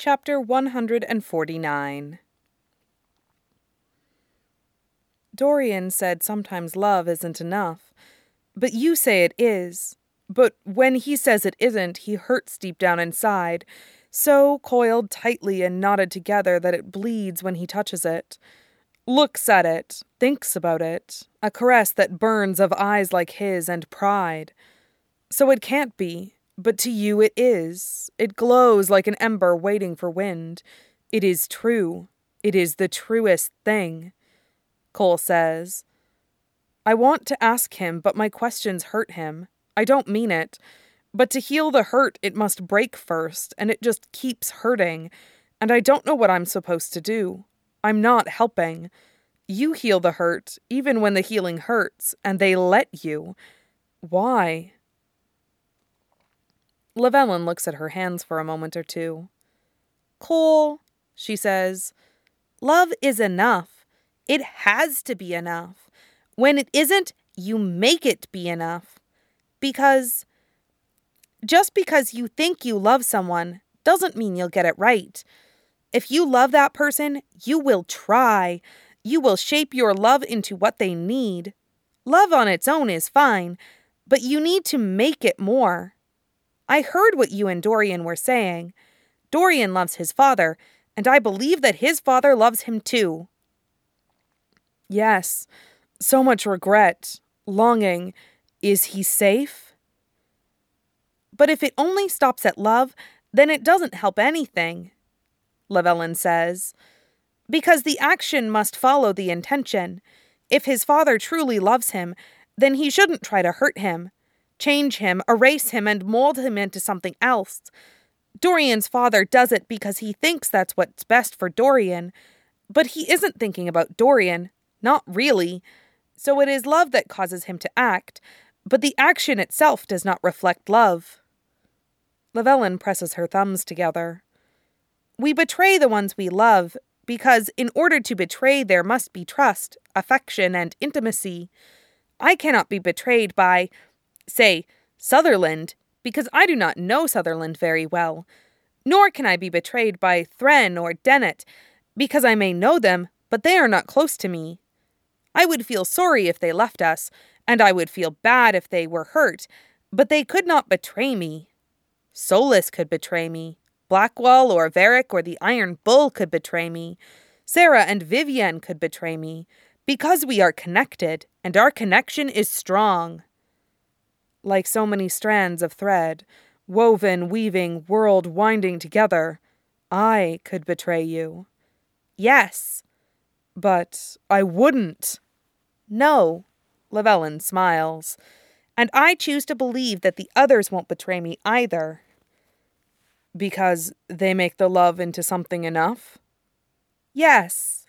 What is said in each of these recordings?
Chapter 149. Dorian said sometimes love isn't enough, but you say it is. But when he says it isn't, he hurts deep down inside, so coiled tightly and knotted together that it bleeds when he touches it. Looks at it, thinks about it, a caress that burns of eyes like his and pride. So it can't be, but to you it is. It glows like an ember waiting for wind. It is true. It is the truest thing. Cole says. I want to ask him, but my questions hurt him. I don't mean it. But to heal the hurt, it must break first, and it just keeps hurting. And I don't know what I'm supposed to do. I'm not helping. You heal the hurt, even when the healing hurts, and they let you. Why? Llewellyn looks at her hands for a moment or two. Cole, she says, love is enough. It has to be enough. When it isn't, you make it be enough. Just because you think you love someone doesn't mean you'll get it right. If you love that person, you will try. You will shape your love into what they need. Love on its own is fine, but you need to make it more. I heard what you and Dorian were saying. Dorian loves his father, and I believe that his father loves him too. Yes, so much regret, longing. Is he safe? But if it only stops at love, then it doesn't help anything, Llewellyn says. Because the action must follow the intention. If his father truly loves him, then he shouldn't try to hurt him, change him, erase him, and mold him into something else. Dorian's father does it because he thinks that's what's best for Dorian, but he isn't thinking about Dorian, not really. So it is love that causes him to act, but the action itself does not reflect love. Llewellyn presses her thumbs together. We betray the ones we love, because in order to betray there must be trust, affection, and intimacy. I cannot be betrayed by, say, Sutherland, because I do not know Sutherland very well. Nor can I be betrayed by Thren or Dennett, because I may know them, but they are not close to me. I would feel sorry if they left us, and I would feel bad if they were hurt, but they could not betray me. Solus could betray me. Blackwall or Varric or the Iron Bull could betray me. Sarah and Vivienne could betray me, because we are connected, and our connection is strong. Like so many strands of thread, woven, weaving, world winding together, I could betray you. Yes, but I wouldn't. No, Llewellyn smiles, and I choose to believe that the others won't betray me either. Because they make the love into something enough? Yes.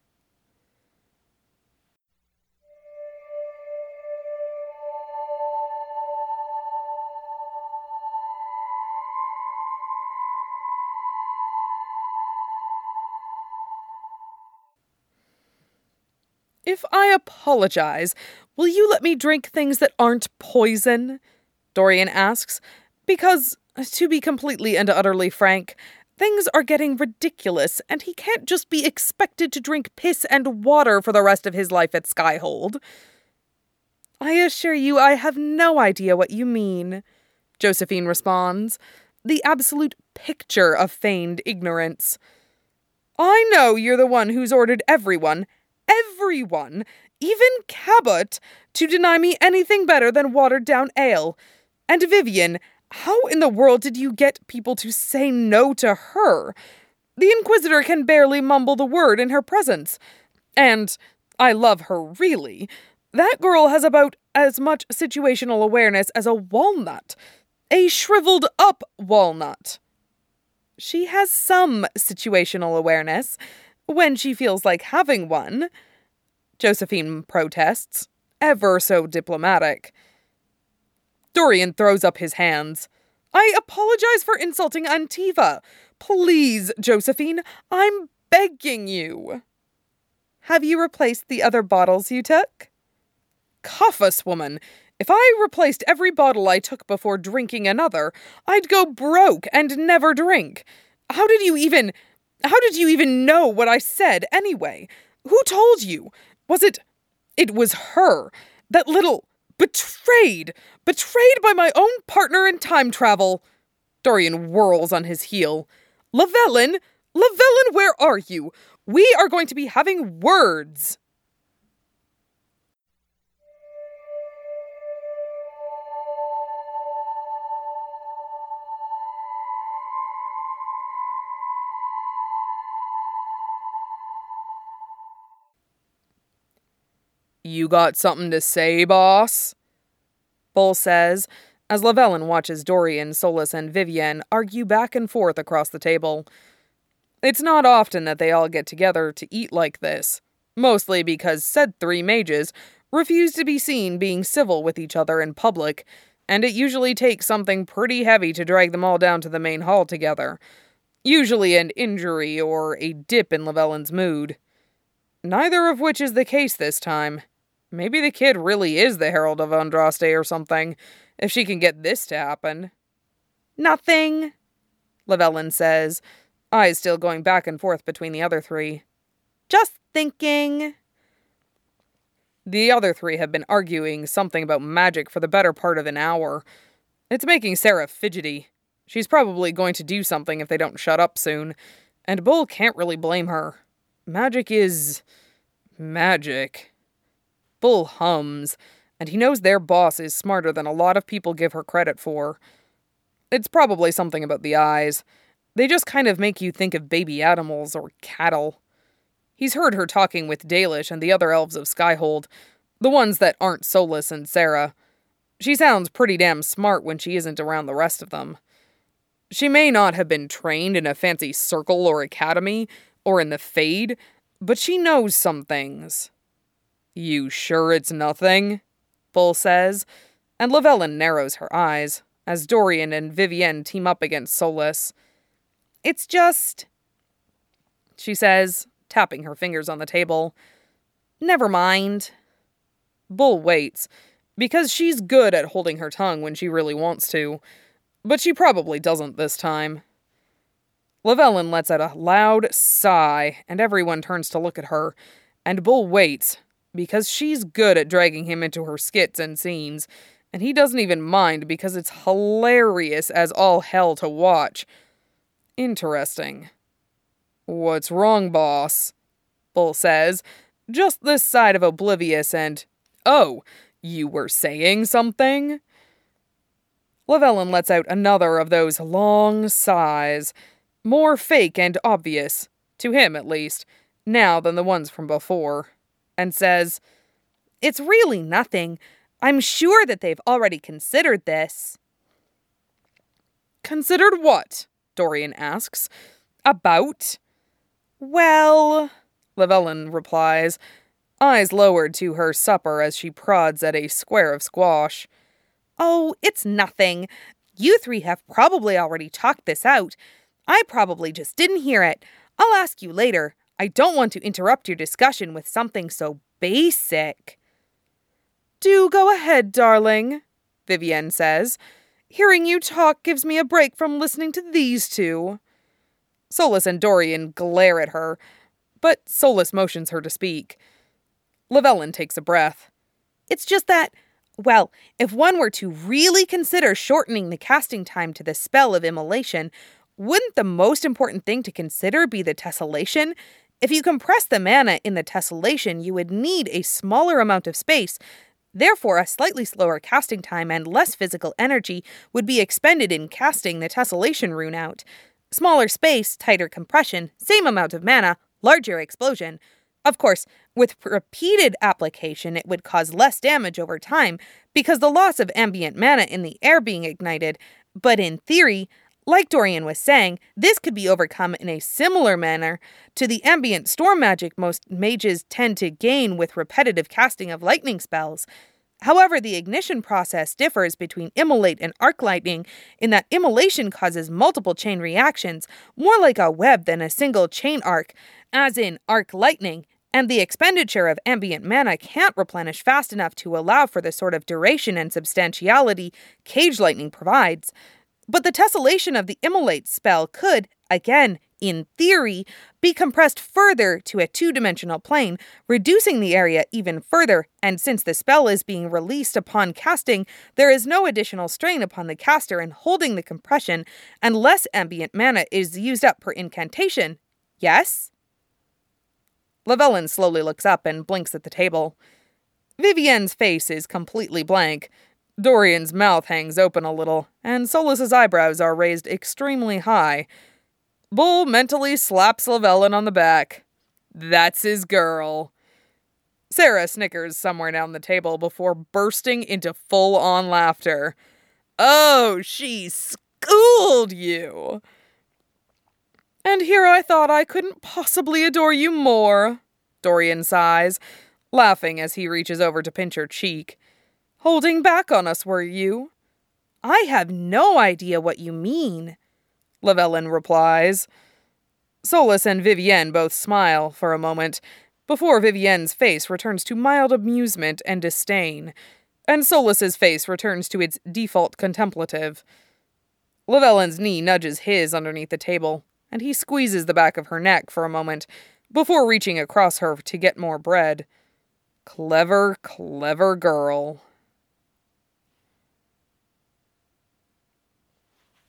If I apologize, will you let me drink things that aren't poison? Dorian asks, because, to be completely and utterly frank, things are getting ridiculous, and he can't just be expected to drink piss and water for the rest of his life at Skyhold. I assure you I have no idea what you mean, Josephine responds, the absolute picture of feigned ignorance. I know you're the one who's ordered everyone, even Cabot, to deny me anything better than watered-down ale. And Vivienne, how in the world did you get people to say no to her? The Inquisitor can barely mumble the word in her presence. And I love her, really. That girl has about as much situational awareness as a walnut. A shriveled-up walnut. She has some situational awareness, when she feels like having one, Josephine protests, ever so diplomatic. Dorian throws up his hands. I apologize for insulting Antiva. Please, Josephine, I'm begging you. Have you replaced the other bottles you took? Coffus, woman. If I replaced every bottle I took before drinking another, I'd go broke and never drink. How did you even know what I said, anyway? Who told you? It was her. That little... Betrayed by my own partner in time travel. Dorian whirls on his heel. Llewellyn, where are you? We are going to be having words. You got something to say, boss? Bull says, as Llewellyn watches Dorian, Solus, and Vivienne argue back and forth across the table. It's not often that they all get together to eat like this, mostly because said three mages refuse to be seen being civil with each other in public, and it usually takes something pretty heavy to drag them all down to the main hall together. Usually an injury or a dip in Llewellyn's mood. Neither of which is the case this time. Maybe the kid really is the Herald of Andraste or something, if she can get this to happen. Nothing, Llewellyn says, eyes still going back and forth between the other three. Just thinking. The other three have been arguing something about magic for the better part of an hour. It's making Sarah fidgety. She's probably going to do something if they don't shut up soon, and Bull can't really blame her. Magic is... magic. Bull hums, and he knows their boss is smarter than a lot of people give her credit for. It's probably something about the eyes. They just kind of make you think of baby animals or cattle. He's heard her talking with Dalish and the other elves of Skyhold, the ones that aren't Solus and Sarah. She sounds pretty damn smart when she isn't around the rest of them. She may not have been trained in a fancy circle or academy, or in the Fade, but she knows some things. You sure it's nothing? Bull says, and Llewellyn narrows her eyes, as Dorian and Vivienne team up against Solus. It's just... she says, tapping her fingers on the table. Never mind. Bull waits, because she's good at holding her tongue when she really wants to, but she probably doesn't this time. Llewellyn lets out a loud sigh, and everyone turns to look at her, and Bull waits, because she's good at dragging him into her skits and scenes, and he doesn't even mind because it's hilarious as all hell to watch. Interesting. What's wrong, boss? Bull says, just this side of oblivious and, oh, you were saying something? Llewellyn lets out another of those long sighs, more fake and obvious, to him at least, now than the ones from before, and says, It's really nothing. I'm sure that they've already considered this. Considered what? Dorian asks. About? Well, Llewellyn replies, eyes lowered to her supper as she prods at a square of squash. Oh, it's nothing. You three have probably already talked this out. I probably just didn't hear it. I'll ask you later. I don't want to interrupt your discussion with something so basic. Do go ahead, darling, Vivienne says. Hearing you talk gives me a break from listening to these two. Solus and Dorian glare at her, but Solus motions her to speak. Llewellyn takes a breath. It's just that, well, if one were to really consider shortening the casting time to the spell of immolation, wouldn't the most important thing to consider be the tessellation? If you compress the mana in the tessellation, you would need a smaller amount of space. Therefore, a slightly slower casting time and less physical energy would be expended in casting the tessellation rune out. Smaller space, tighter compression, same amount of mana, larger explosion. Of course, with repeated application, it would cause less damage over time because the loss of ambient mana in the air being ignited. But in theory, like Dorian was saying, this could be overcome in a similar manner to the ambient storm magic most mages tend to gain with repetitive casting of lightning spells. However, the ignition process differs between immolate and arc lightning in that immolation causes multiple chain reactions, more like a web than a single chain arc, as in arc lightning, and the expenditure of ambient mana can't replenish fast enough to allow for the sort of duration and substantiality cage lightning provides. But the tessellation of the immolate spell could, again, in theory, be compressed further to a two-dimensional plane, reducing the area even further, and since the spell is being released upon casting, there is no additional strain upon the caster in holding the compression, and less ambient mana is used up per incantation. Yes? Llewellyn slowly looks up and blinks at the table. Vivienne's face is completely blank. Dorian's mouth hangs open a little, and Solas's eyebrows are raised extremely high. Bull mentally slaps Llewellyn on the back. That's his girl. Sarah snickers somewhere down the table before bursting into full-on laughter. Oh, she schooled you! And here I thought I couldn't possibly adore you more, Dorian sighs, laughing as he reaches over to pinch her cheek. Holding back on us, were you? I have no idea what you mean, Llewellyn replies. Solas and Vivienne both smile for a moment, before Vivienne's face returns to mild amusement and disdain, and Solas's face returns to its default contemplative. Llewellyn's knee nudges his underneath the table, and he squeezes the back of her neck for a moment, before reaching across her to get more bread. Clever, clever girl.